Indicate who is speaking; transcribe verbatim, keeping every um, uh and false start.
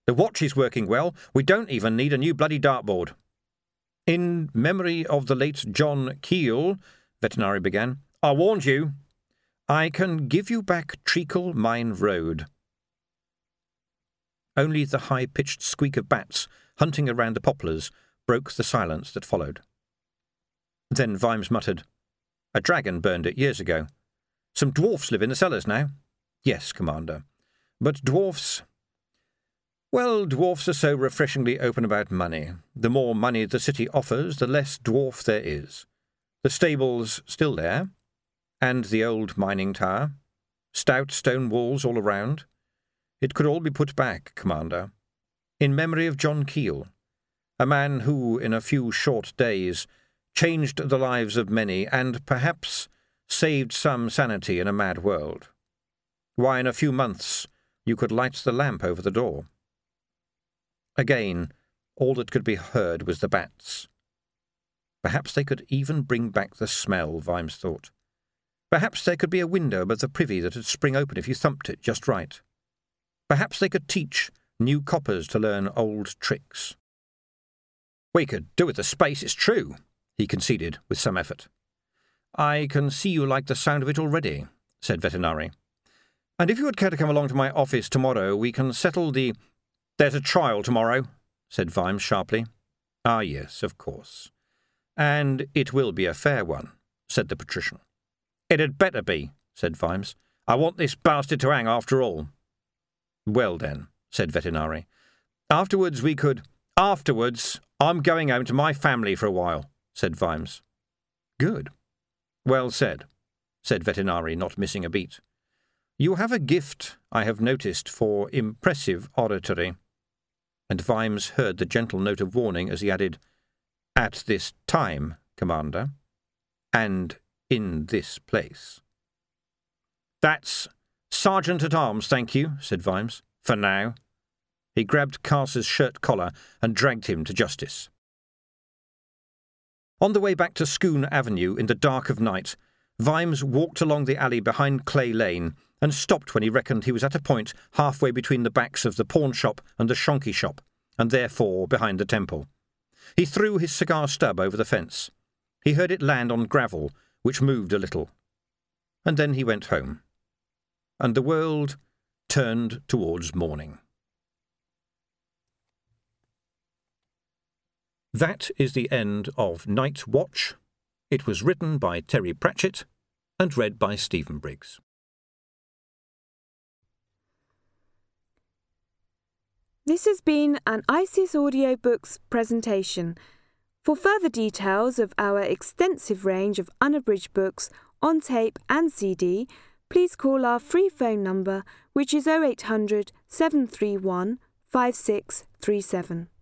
Speaker 1: The watch is working well. We don't even need a new bloody dartboard. In memory of the late John Keel, Vetinari began, I warned you. I can give you back Treacle Mine Road. Only the high-pitched squeak of bats hunting around the poplars broke the silence that followed. Then Vimes muttered, A dragon burned it years ago. Some dwarfs live in the cellars now. Yes, Commander. But dwarfs... Well, dwarfs are so refreshingly open about money. The more money the city offers, the less dwarf there is. The stable's still there, and the old mining tower. Stout stone walls all around. It could all be put back, Commander, in memory of John Keel, a man who, in a few short days, changed the lives of many and, perhaps, saved some sanity in a mad world. Why, in a few months, you could light the lamp over the door. Again, all that could be heard was the bats. Perhaps they could even bring back the smell, Vimes thought. Perhaps there could be a window above the privy that would spring open if you thumped it just right. Perhaps they could teach new coppers to learn old tricks. We could do with the space, it's true, he conceded with some effort. I can see you like the sound of it already, said Vetinari. And if you would care to come along to my office tomorrow, we can settle the... There's a trial tomorrow, said Vimes sharply. Ah, yes, of course. And it will be a fair one, said the patrician. It had better be, said Vimes. I want this bastard to hang after all. Well then, said Vetinari. Afterwards we could... Afterwards, I'm going home to my family for a while, said Vimes. Good. Well said, said Vetinari, not missing a beat. You have a gift, I have noticed, for impressive oratory. And Vimes heard the gentle note of warning as he added, At this time, Commander, and in this place. That's Sergeant-at-Arms, thank you, said Vimes, for now. He grabbed Carse's shirt collar and dragged him to justice. On the way back to Scone Avenue in the dark of night, Vimes walked along the alley behind Clay Lane and stopped when he reckoned he was at a point halfway between the backs of the pawn-shop and the shonky shop, and therefore behind the temple. He threw his cigar stub over the fence. He heard it land on gravel, which moved a little. And then he went home. And the world turned towards morning. That is the end of Night Watch. It was written by Terry Pratchett and read by Stephen Briggs.
Speaker 2: This has been an ICIS Audiobooks presentation. For further details of our extensive range of unabridged books on tape and C D, please call our free phone number, which is oh eight hundred, seven three one, five six three seven.